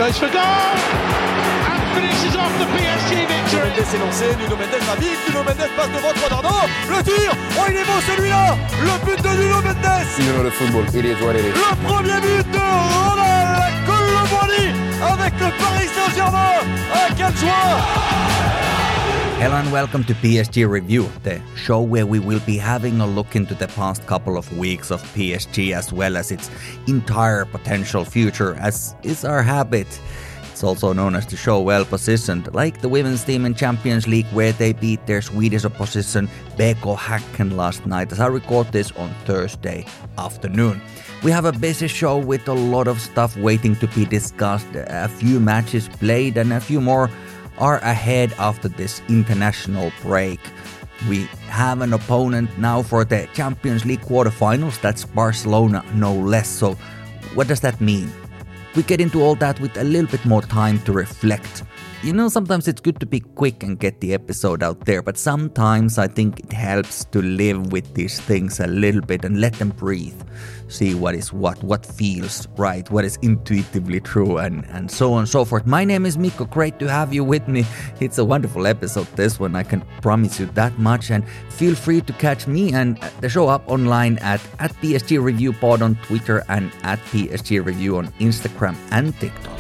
Goes for goal and finishes off the PSG victory. Nuno Mendes est lancé, Nuno Mendes navigue, Nuno Mendes passe devant Quadrado, le tir, oh il est beau celui-là, le but de Nuno Mendes. You know the football, it is what it is. Le premier but de Ronald Colomboigny avec le Paris Saint-Germain, ah quelle joie. Hello and welcome to PSG Review, the show where we will be having a look into the past couple of weeks of PSG as well as its entire potential future, as is our habit. It's also known as the show well positioned, like the women's team in Champions League where they beat their Swedish opposition BK Häcken last night, as I record this on Thursday afternoon. We have a busy show with a lot of stuff waiting to be discussed, a few matches played and a few more are ahead after this international break. We have an opponent now for the Champions League quarterfinals, that's Barcelona no less. So what does that mean? We get into all that with a little bit more time to reflect. You know, sometimes it's good to be quick and get the episode out there, but sometimes I think it helps to live with these things a little bit and let them breathe. See what is what feels right, what is intuitively true, and so on and so forth. My name is Mikko, great to have you with me. It's a wonderful episode, this one, I can promise you that much. And feel free to catch me and the show up online at PSG Review Pod on Twitter and at PSG Review on Instagram and TikTok.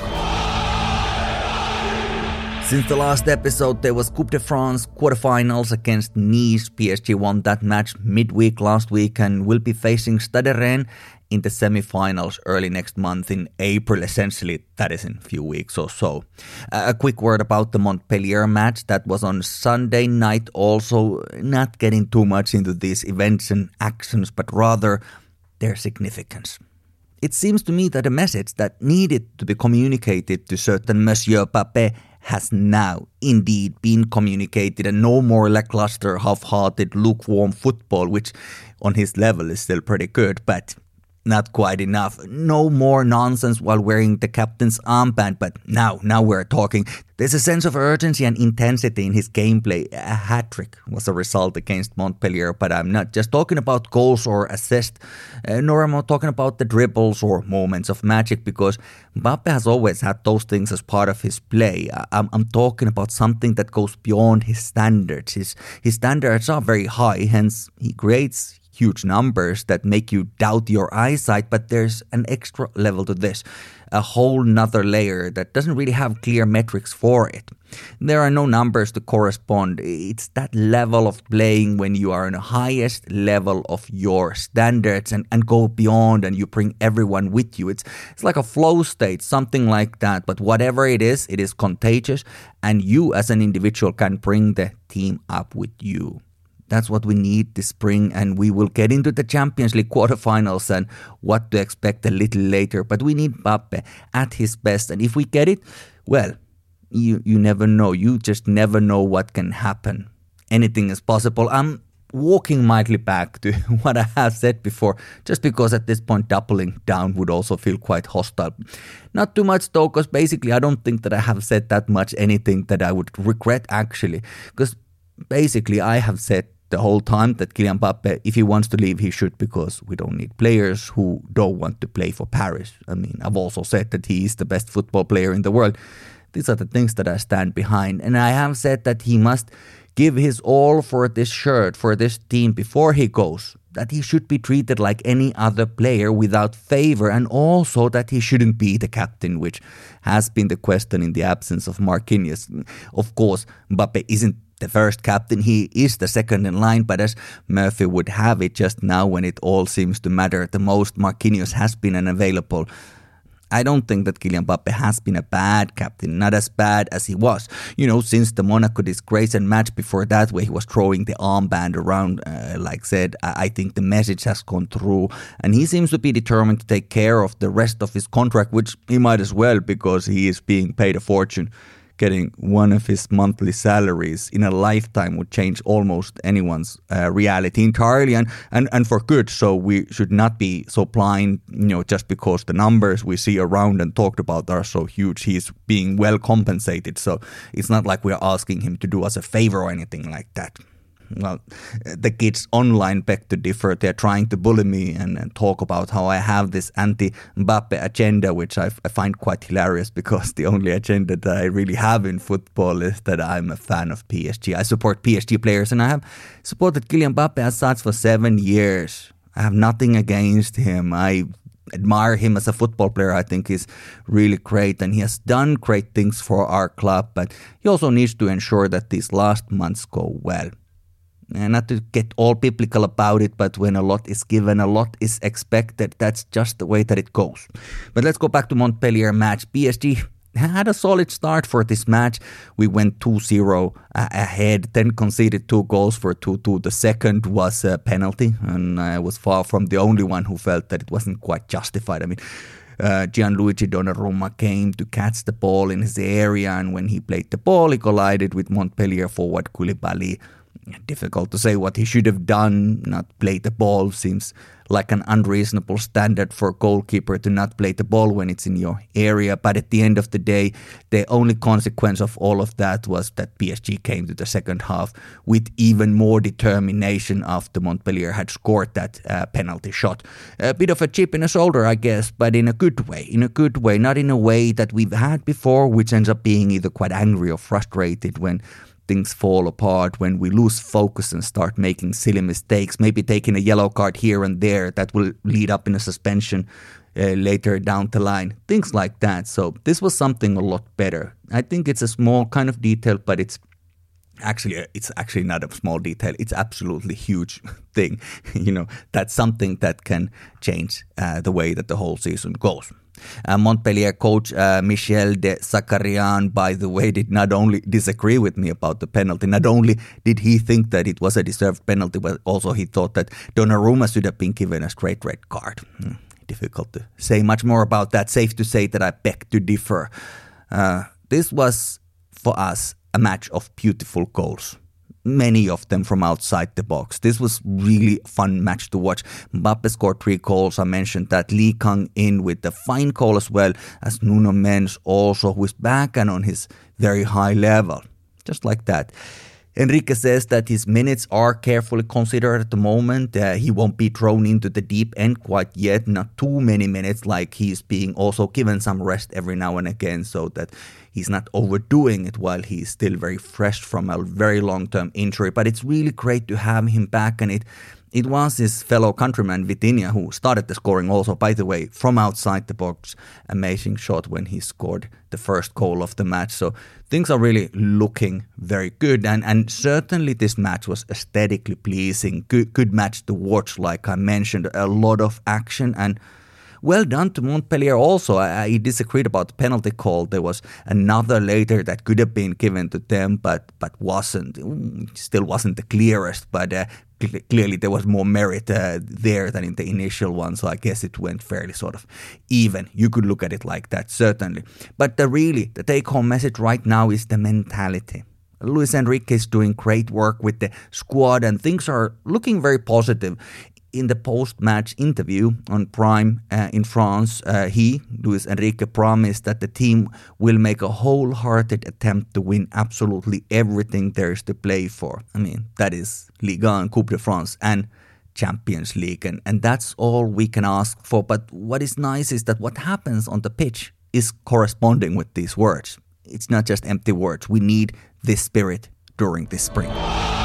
Since the last episode, there was Coupe de France quarterfinals against Nice. PSG won that match midweek last week and will be facing Stade Rennes in the semi-finals early next month in April. Essentially, that is in a few weeks or so. A quick word about the Montpellier match that was on Sunday night. Also, not getting too much into these events and actions, but rather their significance. It seems to me that a message that needed to be communicated to certain Monsieur Mbappé has now indeed been communicated, and no more lackluster, half-hearted, lukewarm football, which on his level is still pretty good, but not quite enough. No more nonsense while wearing the captain's armband, but now we're talking. There's a sense of urgency and intensity in his gameplay. A hat-trick was a result against Montpellier, but I'm not just talking about goals or assists, nor am I talking about the dribbles or moments of magic, because Mbappe has always had those things as part of his play. I'm talking about something that goes beyond his standards. His standards are very high, hence he creates huge numbers that make you doubt your eyesight, but there's an extra level to this, a whole nother layer that doesn't really have clear metrics for it. There are no numbers to correspond. It's that level of playing when you are in the highest level of your standards and go beyond, and you bring everyone with you. It's like a flow state, something like that, but whatever it is contagious, and you as an individual can bring the team up with you. That's what we need this spring, and we will get into the Champions League quarterfinals and what to expect a little later. But we need Mbappe at his best, and if we get it, well, you never know. You just never know what can happen. Anything is possible. I'm walking mildly back to what I have said before, just because at this point doubling down would also feel quite hostile. Not too much though, because basically I don't think that I have said that much anything that I would regret actually, because basically I have said the whole time that Kylian Mbappe, if he wants to leave, he should, because we don't need players who don't want to play for Paris. I mean, I've also said that he is the best football player in the world. These are the things that I stand behind. And I have said that he must give his all for this shirt, for this team before he goes. That he should be treated like any other player without favor, and also that he shouldn't be the captain, which has been the question in the absence of Marquinhos. Of course, Mbappe isn't the first captain, he is the second in line, but as Murphy would have it just now when it all seems to matter the most, Marquinhos has been unavailable. I don't think that Kylian Mbappe has been a bad captain, not as bad as he was. You know, since the Monaco disgrace and match before that where he was throwing the armband around, like said, I think the message has gone through, and he seems to be determined to take care of the rest of his contract, which he might as well, because he is being paid a fortune. Getting one of his monthly salaries in a lifetime would change almost anyone's reality entirely, and for good. So we should not be so blind, just because the numbers we see around and talked about are so huge. He's being well compensated, so it's not like we're asking him to do us a favor or anything like that. the kids online beg to differ. They're trying to bully me and talk about how I have this anti-Mbappe agenda, which I find quite hilarious because the only agenda that I really have in football is that I'm a fan of PSG. I support PSG players and I have supported Kylian Mbappe as such for 7 years. I have nothing against him. I admire him as a football player. I think he's really great and he has done great things for our club, but he also needs to ensure that these last months go well. And not to get all biblical about it, but when a lot is given, a lot is expected. That's just the way that it goes. But let's go back to Montpellier match. PSG had a solid start for this match. We went 2-0 ahead, then conceded 2 goals for 2-2. The second was a penalty, and I was far from the only one who felt that it wasn't quite justified. I mean, Gianluigi Donnarumma came to catch the ball in his area, and when he played the ball, he collided with Montpellier forward Koulibaly. Difficult to say what he should have done. Not play the ball seems like an unreasonable standard for a goalkeeper to not play the ball when it's in your area. But at the end of the day, the only consequence of all of that was that PSG came to the second half with even more determination after Montpellier had scored that penalty shot. A bit of a chip in the shoulder, I guess, but in a good way. In a good way, not in a way that we've had before, which ends up being either quite angry or frustrated when things fall apart, when we lose focus and start making silly mistakes, maybe taking a yellow card here and there that will lead up in a suspension later down the line, things like that. So this was something a lot better. I think it's a small kind of detail, but it's actually not a small detail. It's absolutely huge thing. That's something that can change the way that the whole season goes. Montpellier coach Michel de Zakarian, by the way, did not only disagree with me about the penalty, not only did he think that it was a deserved penalty, but also he thought that Donnarumma should have been given a straight red card. Difficult to say much more about that. Safe to say that I beg to differ. This was, for us, a match of beautiful goals. Many of them from outside the box. This was really a fun match to watch. Mbappe scored 3 goals. I mentioned that. Lee Kang in with the fine goal as well as Nuno Mendes also, who is back and on his very high level. Just like that. Enrique says that his minutes are carefully considered at the moment. He won't be thrown into the deep end quite yet. Not too many minutes, like he's being also given some rest every now and again so that he's not overdoing it while he's still very fresh from a very long-term injury. But it's really great to have him back, and it was his fellow countryman Vitinha who started the scoring also, by the way, from outside the box. Amazing shot when he scored the first goal of the match. So things are really looking very good. And certainly this match was aesthetically pleasing. Good match to watch, like I mentioned. A lot of action and well done to Montpellier also. I disagreed about the penalty call. There was another later that could have been given to them, but wasn't. Still wasn't the clearest, but clearly there was more merit there than in the initial one, so I guess it went fairly sort of even. You could look at it like that, certainly. But the take-home message right now is the mentality. Luis Enrique is doing great work with the squad and things are looking very positive. In the post-match interview on Prime in France, Luis Enrique, promised that the team will make a wholehearted attempt to win absolutely everything there is to play for. I mean, that is Ligue 1, Coupe de France and Champions League. And that's all we can ask for. But what is nice is that what happens on the pitch is corresponding with these words. It's not just empty words. We need this spirit during this spring.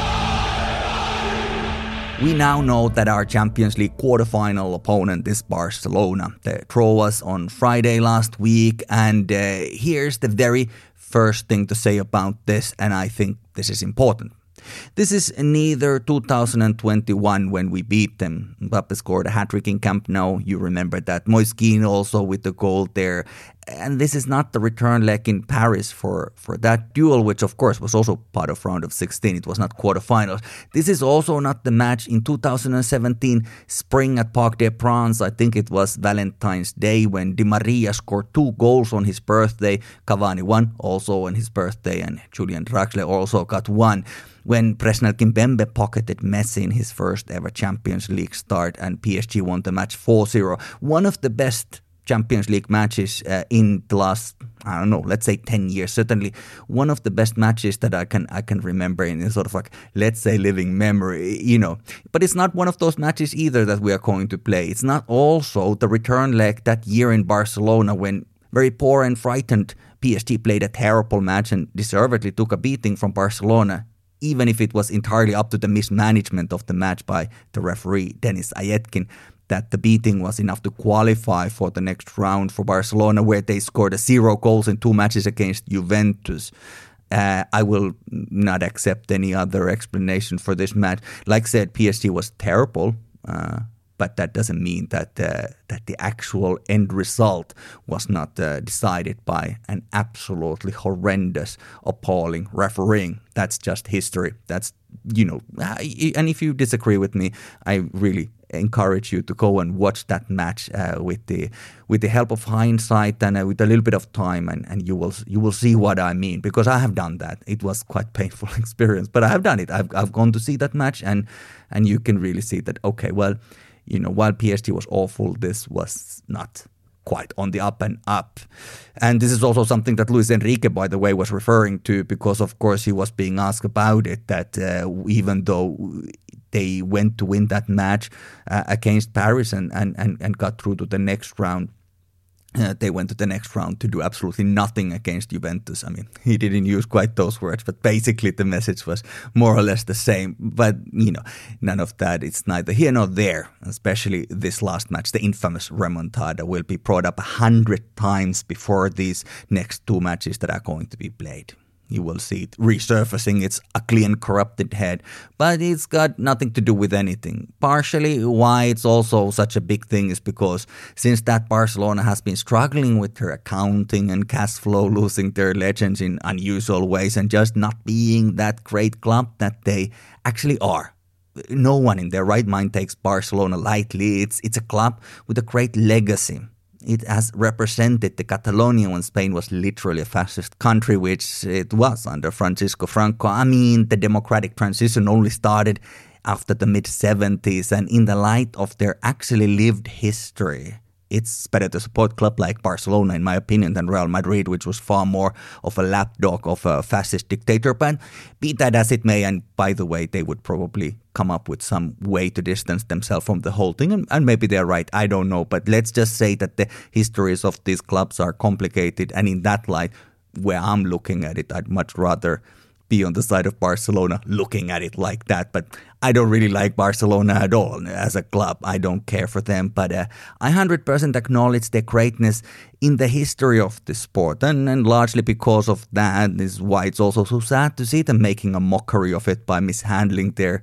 We now know that our Champions League quarterfinal opponent is Barcelona. The draw was on Friday last week, and here's the very first thing to say about this, and I think this is important. This is neither 2021 when we beat them. Mbappe scored a hat-trick in Camp Nou. You remember that. Moise Kean also with the goal there. And this is not the return leg in Paris for that duel, which of course was also part of round of 16. It was not quarterfinals. This is also not the match in 2017 spring at Parc des Princes. I think it was Valentine's Day when Di Maria scored 2 goals on his birthday. Cavani won also on his birthday, and Julian Draxler also got 1. When Presnel Kimpembe pocketed Messi in his first ever Champions League start and PSG won the match 4-0. One of the best Champions League matches in the last I don't know, let's say 10 years. Certainly one of the best matches that I can remember in sort of like, let's say, living memory, But it's not one of those matches either that we are going to play. It's not also the return leg that year in Barcelona when very poor and frightened PSG played a terrible match and deservedly took a beating from Barcelona, even if it was entirely up to the mismanagement of the match by the referee, Denis Ayetkin, that the beating was enough to qualify for the next round for Barcelona, where they scored 0 goals in 2 matches against Juventus. I will not accept any other explanation for this match. Like I said, PSG was terrible, but that doesn't mean that the actual end result was not decided by an absolutely horrendous, appalling refereeing. That's just history. That's, and if you disagree with me, I really encourage you to go and watch that match with the help of hindsight and with a little bit of time, and you will see what I mean, because I have done that. It was quite painful experience, but I have done it. I've gone to see that match, and you can really see that, okay, well, while PSG was awful, this was not quite on the up and up. And this is also something that Luis Enrique, by the way, was referring to, because of course he was being asked about it, that even though they went to win that match against Paris and got through to the next round, they went to the next round to do absolutely nothing against Juventus. I mean, he didn't use quite those words, but basically the message was more or less the same. But, none of that. It's neither here nor there, especially this last match. The infamous remontada will be brought up 100 times before these next 2 matches that are going to be played. You will see it resurfacing its ugly and corrupted head, but it's got nothing to do with anything. Partially why it's also such a big thing is because since that Barcelona has been struggling with their accounting and cash flow, losing their legends in unusual ways and just not being that great club that they actually are. No one in their right mind takes Barcelona lightly. It's a club with a great legacy. It has represented the Catalonia when Spain was literally a fascist country, which it was under Francisco Franco. I mean, the democratic transition only started after the mid-70s, and in the light of their actually lived history, it's better to support a club like Barcelona, in my opinion, than Real Madrid, which was far more of a lapdog of a fascist dictator. But be that as it may, and by the way, they would probably come up with some way to distance themselves from the whole thing, and maybe they're right, I don't know. But let's just say that the histories of these clubs are complicated, and in that light, where I'm looking at it, I'd much rather be on the side of Barcelona looking at it like that. But I don't really like Barcelona at all as a club. I don't care for them. But I 100% acknowledge their greatness in the history of the sport. And largely because of that is why it's also so sad to see them making a mockery of it by mishandling their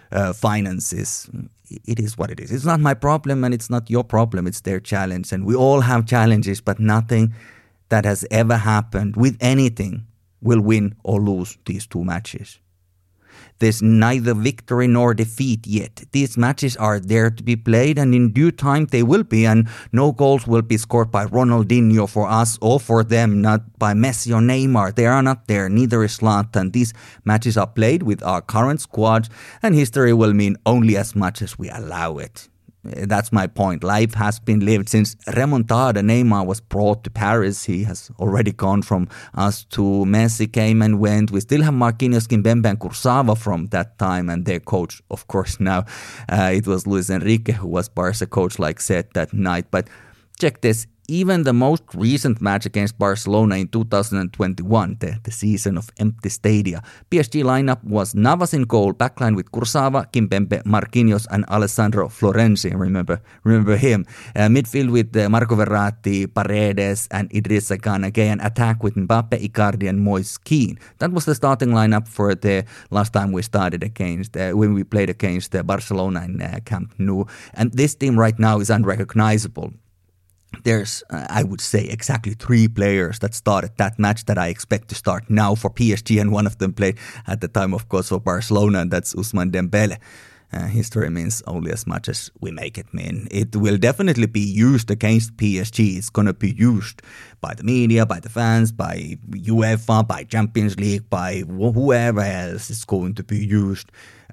finances. It is what it is. It's not my problem and it's not your problem. It's their challenge. And we all have challenges, but nothing that has ever happened with anything will win or lose these 2 matches. There's neither victory nor defeat yet. These matches are there to be played, and in due time they will be, and no goals will be scored by Ronaldinho for us or for them, not by Messi or Neymar. They are not there, neither is Zlatan. These matches are played with our current squad, and history will mean only as much as we allow it. That's my point. Life has been lived since remontada. Neymar was brought to Paris. He has already gone from us to Messi came and went. We still have Marquinhos, Kimpembe and Kurzawa from that time, and their coach, of course, now it was Luis Enrique who was Barca coach, like said that night. But check this. Even the most recent match against Barcelona in 2021, the season of empty stadia, PSG lineup was Navas in goal, backline with Kurzawa, Kimpembe, Marquinhos and Alessandro Florenzi. Remember him. Midfield with Marco Verratti, Paredes and Idrissa Gana Gueye, and attack with Mbappe, Icardi and Moise Kean. That was the starting lineup for the last time we started against, when we played against Barcelona in Camp Nou. And this team right now is unrecognizable. There's, I would say, exactly 3 players that started that match that I expect to start now for PSG, and one of them played at the time, of course, for Barcelona, and that's Ousmane Dembele. History means only as much as we make it mean. It will definitely be used against PSG. It's going to be used by the media, by the fans, by UEFA, by Champions League, by whoever else is going to be used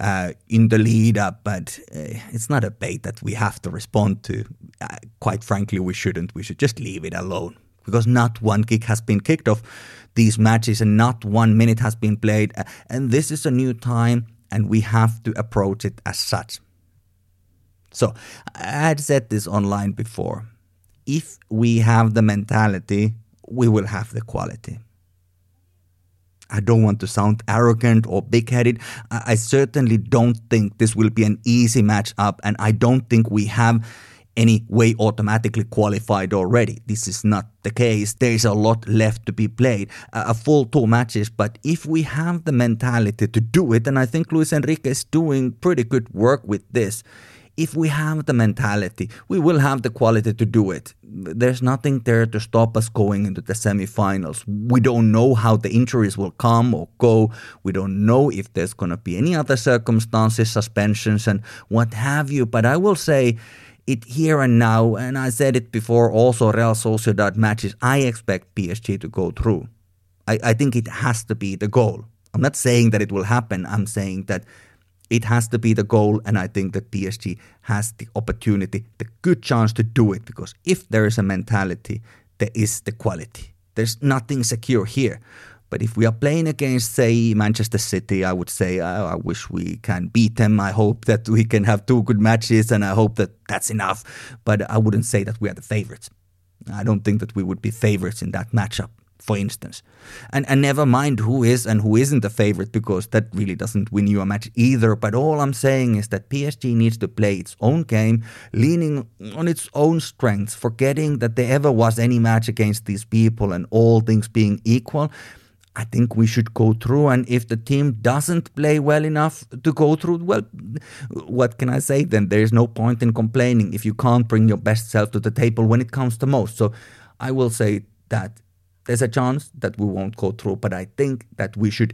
in the lead up. But it's not a bait that we have to respond to. Quite frankly, we shouldn't. We should just leave it alone. because not one kick has been kicked off these matches and not 1 minute has been played. And this is a new time and we have to approach it as such. So I had said this online before. If we have the mentality, we will have the quality. I don't want to sound arrogant or big-headed. I certainly don't think this will be an easy match-up, and I don't think we have any way automatically qualified already. This is not the case. There is a lot left to be played, a full 2 matches, but if we have the mentality to do it, and I think Luis Enrique is doing pretty good work with this, if we have the mentality, we will have the quality to do it. There's nothing there to stop us going into the semifinals. We don't know how the injuries will come or go. We don't know if there's going to be any other circumstances, suspensions and what have you. But I will say it here and now, and I said it before also Real Sociedad matches, I expect PSG to go through. I think it has to be the goal. I'm not saying that it will happen. I'm saying that it has to be the goal, and I think that PSG has the opportunity, the good chance to do it, because if there is a mentality, there is the quality. There's nothing secure here. But if we are playing against, say, Manchester City, I would say, I wish we can beat them. I hope that we can have 2 good matches, and I hope that that's enough. But I wouldn't say that we are the favorites. I don't think that we would be favorites in that matchup, for instance. And never mind who is and who isn't the favorite, because that really doesn't win you a match either. But all I'm saying is that PSG needs to play its own game, leaning on its own strengths, forgetting that there ever was any match against these people, and all things being equal, I think we should go through. And if the team doesn't play well enough to go through, well, what can I say then? There's no point in complaining if you can't bring your best self to the table when it comes to most. So I will say that there's a chance that we won't go through, but I think that we should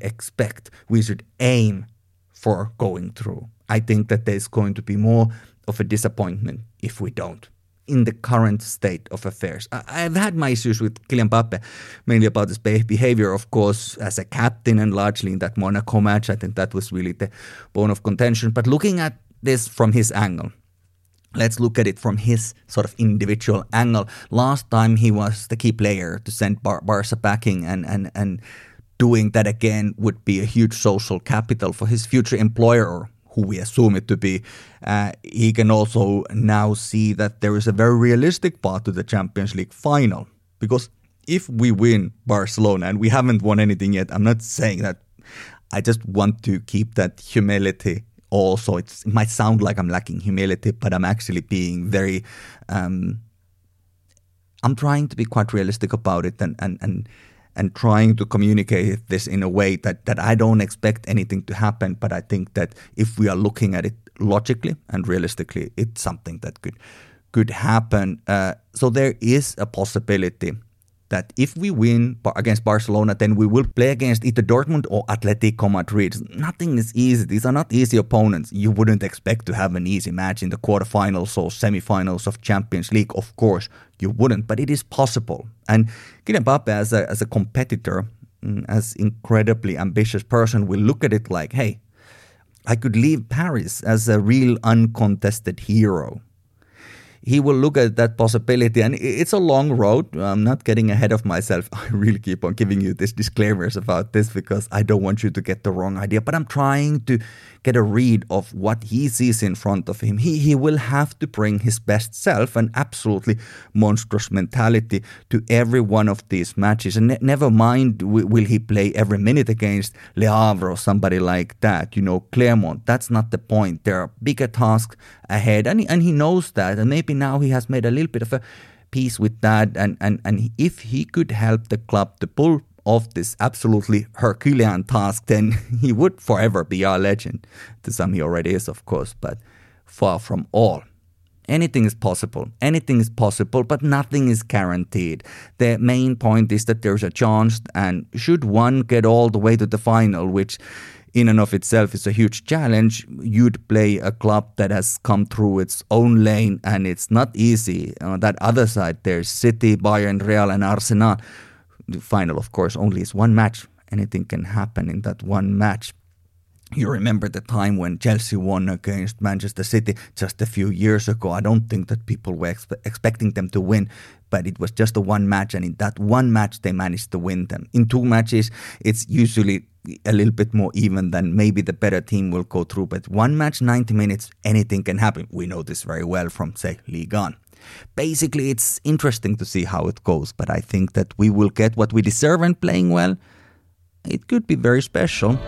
aim for going through. I think that there's going to be more of a disappointment if we don't, in the current state of affairs. I've had my issues with Kylian Mbappe, mainly about his behavior, of course, as a captain and largely in that Monaco match. I think that was really the bone of contention. But looking at this from his angle, let's look at it from his sort of individual angle. Last time he was the key player to send Barca packing, and doing that again would be a huge social capital for his future employer, who we assume it to be. He can also now see that there is a very realistic path to the Champions League final. Because if we win Barcelona, and we haven't won anything yet, I'm not saying that. I just want to keep that humility. Also, it might sound like I'm lacking humility, but I'm actually being very, I'm trying to be quite realistic about it and trying to communicate this in a way that I don't expect anything to happen, but I think that if we are looking at it logically and realistically, it's something that could happen. So there is a possibility that if we win against Barcelona, then we will play against either Dortmund or Atletico Madrid. Nothing is easy. These are not easy opponents. You wouldn't expect to have an easy match in the quarterfinals or semifinals of Champions League. Of course, you wouldn't, but it is possible. And Kylian Mbappe, as a competitor, as incredibly ambitious person, will look at it like, hey, I could leave Paris as a real uncontested hero. He will look at that possibility, and it's a long road. I'm not getting ahead of myself. I really keep on giving you these disclaimers about this because I don't want you to get the wrong idea, but I'm trying to get a read of what he sees in front of him. He will have to bring his best self and absolutely monstrous mentality to every one of these matches. And never mind, will he play every minute against Le Havre or somebody like that, Clermont. That's not the point. There are bigger tasks ahead, and he knows that, and maybe now he has made a little bit of a peace with that, and if he could help the club to pull off this absolutely Herculean task, then he would forever be our legend. To some he already is, of course, but far from all. Anything is possible, but nothing is guaranteed. The main point is that there's a chance, and should one get all the way to the final, which in and of itself is a huge challenge, you'd play a club that has come through its own lane, and it's not easy. On that other side, there's City, Bayern, Real, and Arsenal. The final, of course, only is one match. Anything can happen in that one match. You remember the time when Chelsea won against Manchester City just a few years ago. I don't think that people were expecting them to win, but it was just a one match, and in that one match they managed to win them. In two matches, it's usually a little bit more even than maybe the better team will go through, but one match, 90 minutes, anything can happen. We know this very well from, say, Ligue 1. Basically, it's interesting to see how it goes, but I think that we will get what we deserve, and playing well, it could be very special.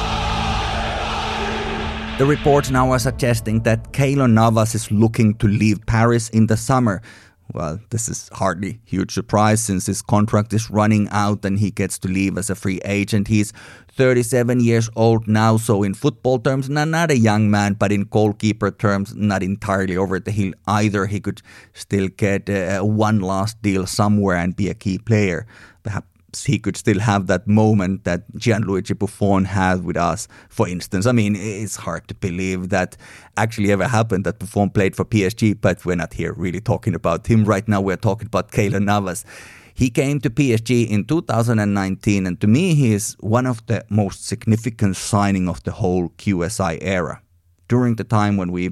The reports now are suggesting that Keylor Navas is looking to leave Paris in the summer. Well, this is hardly a huge surprise since his contract is running out and he gets to leave as a free agent. He's 37 years old now, so in football terms, not a young man, but in goalkeeper terms, not entirely over the hill either. He could still get one last deal somewhere and be a key player. Perhaps he could still have that moment that Gianluigi Buffon had with us, for instance. I mean, it's hard to believe that actually ever happened, that Buffon played for PSG, but we're not here really talking about him right now. We're talking about Keylor Navas. He came to PSG in 2019, and to me, he is one of the most significant signing of the whole QSI era. During the time when we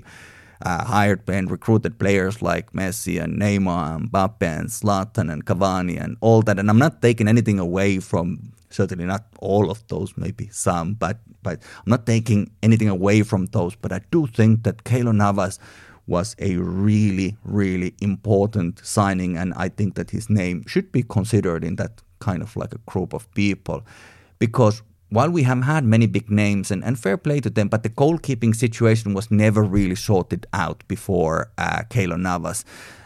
hired and recruited players like Messi and Neymar and Mbappe and Zlatan and Cavani and all that. And I'm not taking anything away from, certainly not all of those, maybe some, but I'm not taking anything away from those. But I do think that Keylor Navas was a really, really important signing, and I think that his name should be considered in that kind of like a group of people, because while we have had many big names, and fair play to them, but the goalkeeping situation was never really sorted out before Keylor Navas.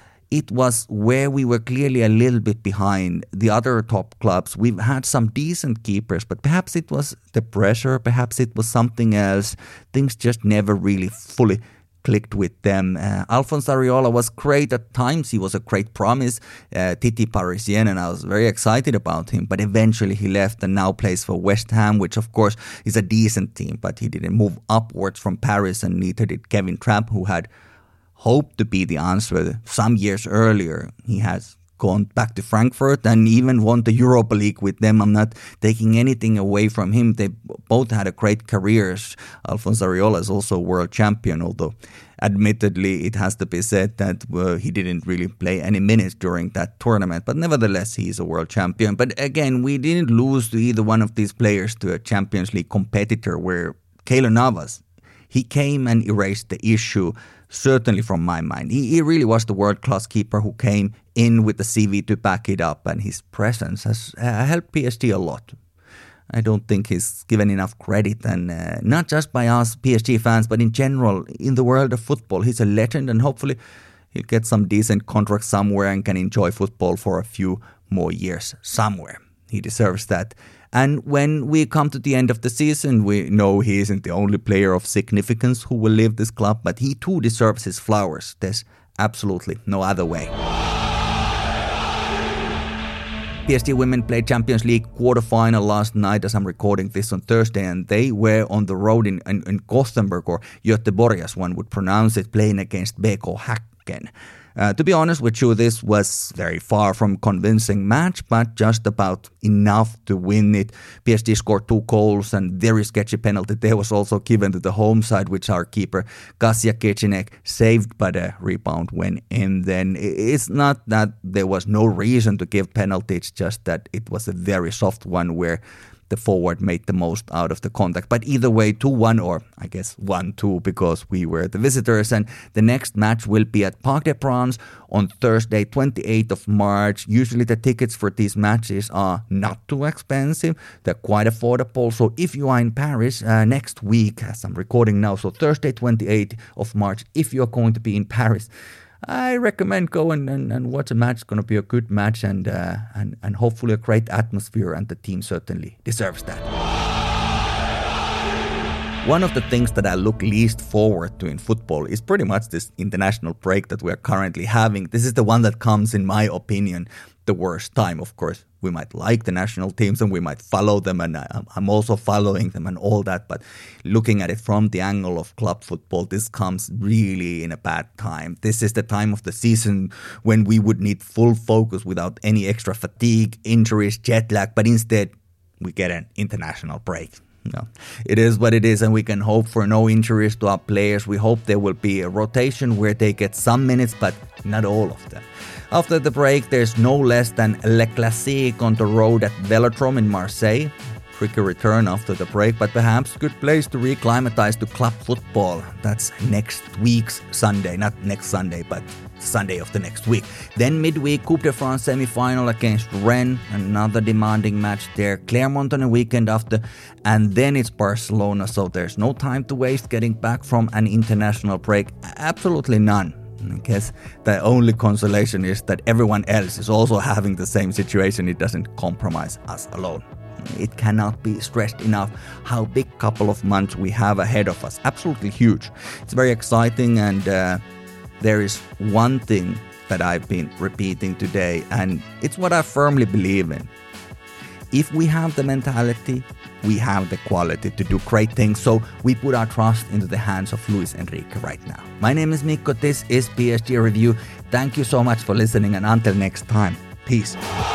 It was where we were clearly a little bit behind the other top clubs. We've had some decent keepers, but perhaps it was the pressure, perhaps it was something else. Things just never really fully clicked with them. Alphonse Areola was great at times. He was a great promise. Titi Parisien, and I was very excited about him. But eventually he left and now plays for West Ham, which of course is a decent team. But he didn't move upwards from Paris, and neither did Kevin Trapp, who had hoped to be the answer some years earlier. He has gone back to Frankfurt and even won the Europa League with them. I'm not taking anything away from him. They both had a great careers. Alphonse Areola is also a world champion, although admittedly it has to be said that he didn't really play any minutes during that tournament. But nevertheless, he is a world champion. But again, we didn't lose to either one of these players to a Champions League competitor, where Keylor Navas, he came and erased the issue, certainly from my mind. He really was the world-class keeper who came in with the CV to back it up, and his presence has helped PSG a lot. I don't think he's given enough credit, and not just by us PSG fans, but in general, in the world of football. He's a legend, and hopefully he'll get some decent contract somewhere and can enjoy football for a few more years somewhere. He deserves that. And when we come to the end of the season, we know he isn't the only player of significance who will leave this club, but he too deserves his flowers. There's absolutely no other way. PSG women played Champions League quarterfinal last night as I'm recording this on Thursday, and they were on the road in Gothenburg, or Göteborg as one would pronounce it, playing against BK Häcken. To be honest with you, this was very far from convincing match, but just about enough to win it. PSG scored 2 goals, and very sketchy penalty there was also given to the home side, which our keeper Kasia Kecinek saved, but a rebound went in. Then it's not that there was no reason to give penalty, it's just that it was a very soft one where the forward made the most out of the contact. But either way, 2-1, or I guess 1-2, because we were the visitors. And the next match will be at Parc des Princes on Thursday, 28th of March. Usually the tickets for these matches are not too expensive. They're quite affordable. So if you are in Paris next week, as I'm recording now, so Thursday, 28th of March, if you're going to be in Paris, I recommend go and watch a match. It's going to be a good match and hopefully a great atmosphere, and the team certainly deserves that. One of the things that I look least forward to in football is pretty much this international break that we are currently having. This is the one that comes, in my opinion, the worst time. Of course, we might like the national teams and we might follow them, and I'm also following them and all that, but looking at it from the angle of club football, this comes really in a bad time. This is the time of the season when we would need full focus without any extra fatigue, injuries, jet lag, but instead we get an international break. no, it is what it is, and we can hope for no injuries to our players. We hope there will be a rotation where they get some minutes, but not all of them. After the break, there's no less than Le Classique on the road at Velodrome in Marseille. Tricky return after the break, but perhaps good place to reclimatize to club football. That's next week's Sunday, not next Sunday, but Sunday of the next week. Then midweek, Coupe de France semi-final against Rennes, another demanding match there. Clermont on a weekend after, and then it's Barcelona, so there's no time to waste getting back from an international break. Absolutely none. I guess the only consolation is that everyone else is also having the same situation. It doesn't compromise us alone. It cannot be stressed enough how big couple of months we have ahead of us. Absolutely huge. It's very exciting, and there is one thing that I've been repeating today, and it's what I firmly believe in. If we have the mentality, we have the quality to do great things, so we put our trust into the hands of Luis Enrique right now. My name is Mikko, this is PSG Review. Thank you so much for listening, and until next time, peace.